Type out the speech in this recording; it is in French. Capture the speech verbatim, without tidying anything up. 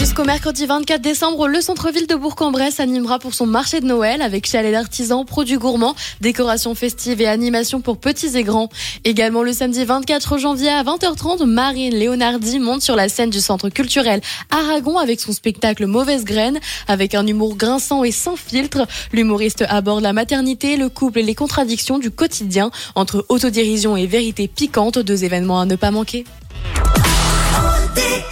Jusqu'au mercredi vingt-quatre décembre, le centre-ville de Bourg-en-Bresse animera pour son marché de Noël avec chalets d'artisans, produits gourmands, décorations festives et animations pour petits et grands. Également le samedi vingt-quatre janvier à vingt heures trente, Marine Léonardi monte sur la scène du centre culturel Aragon avec son spectacle Mauvaise Graine. Avec un humour grinçant et sans filtre, l'humoriste aborde la maternité, le couple et les contradictions du quotidien entre autodérision et vérité piquante, deux événements à ne pas manquer. O D